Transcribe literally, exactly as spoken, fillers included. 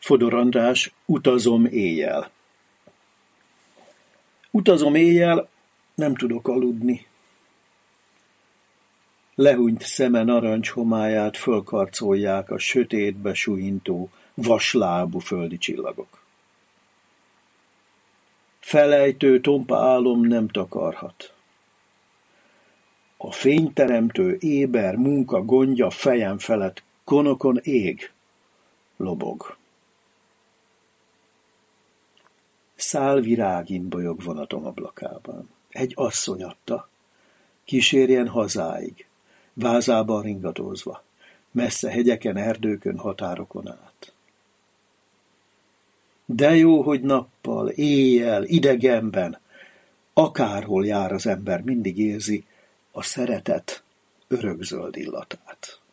Fodor András, Utazom éjjel. Utazom éjjel, nem tudok aludni. Lehúnyt szeme narancs homályát fölkarcolják a sötétbe suhintó, vaslábú földi csillagok. Felejtő, tompa álom nem takarhat. A fényteremtő éber munka gondja fejem felett konokon ég, lobog. Szál virág imbolyog vonatom ablakában. Egy asszony adta, kísérjen hazáig, vázában ringatózva, messze hegyeken, erdőkön, határokon át. De jó, hogy nappal, éjjel, idegenben, akárhol jár az ember, mindig érzi a szeretet örökzöld illatát.